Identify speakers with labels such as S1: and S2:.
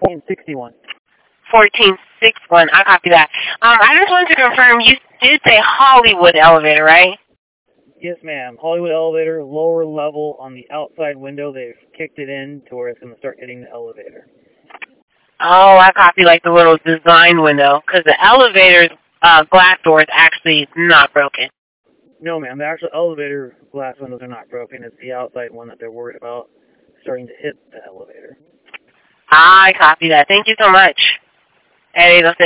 S1: 1461.
S2: 1461. I copy that. I just wanted to confirm, you did say Hollywood elevator, right?
S1: Yes, ma'am. Hollywood elevator, lower level on the outside window. They've kicked it in to where it's going to start hitting the elevator.
S2: Oh, I copy like the little design window, because the elevator's glass door is actually not broken.
S1: No, ma'am. The actual elevator glass windows are not broken. It's the outside one that they're worried about starting to hit the elevator.
S2: I copy that. Thank you so much. Eddie,